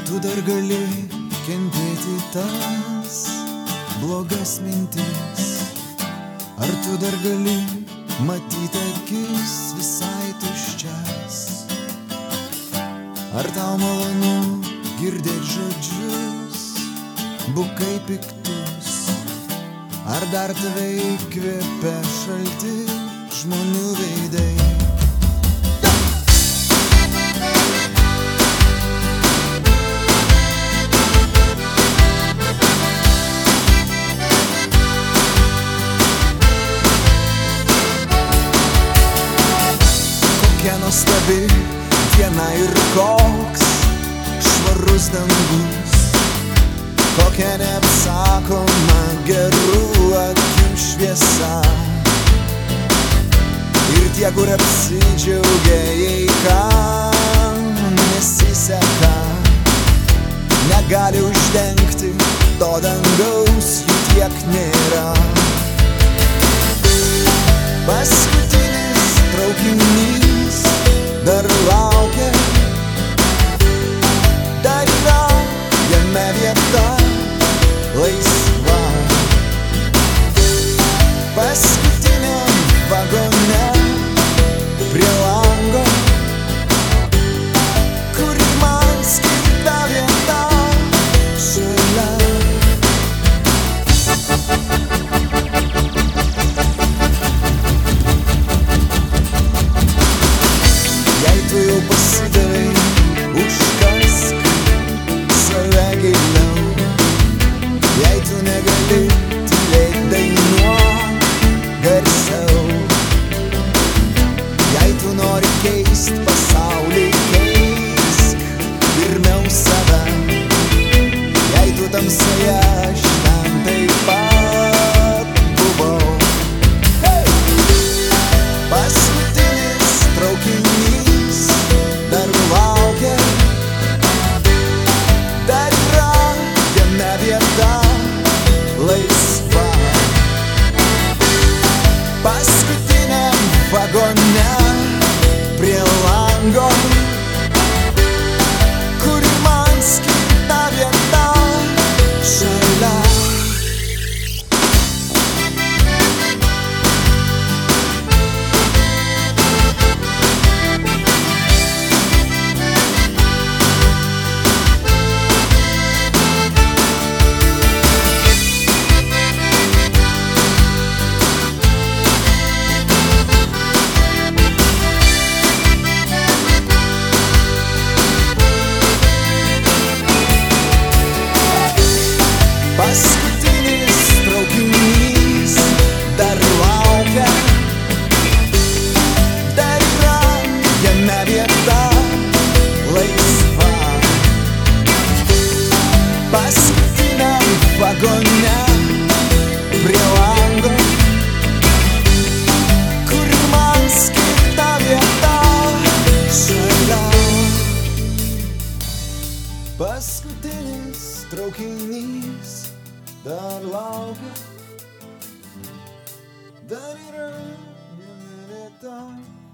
tu dar gali kentėti tas blogas mintis? Ar tu dar gali matyti akis visai tuščias? Ar tau malonu girdėti žodžius bukai piktus? Ar dar tave įkvėpia šalti žmonių veidai? Kokia nuostabi diena ir koks švarus dangus, kokia neapsakoma gerų akių šviesa. Ir tie, kur apsidžiaugia, jei kam nesiseka, negali uždengti to dangaus, jų tiek nėra. Paskutinis traukinys dar laukia, dar yra jame vieta laisva. Paskutiniam vagone prie lango, kur man skirta vieta šalia. Jei tu jau pasidavai, užkask save giliau. Jei tu negali tylėt, dainuok garsiau. Jei tu nori keist pasaulį, keisk pirmiau save. Jei tu tamsoje, aš ten taip pat buvau. Paskutinis traukinys dar laukia, dar yra jame vieta laisva. Paskutiniam vagone prie lango, kur man skirta vieta šalia. Paskutinis traukinys dar laukia, dar yra jame vieta laisva. Paskutiniam vagone prie lango, kur man skirta vieta šalia. Paskutinis traukinys dar laukia, dar yra jame vieta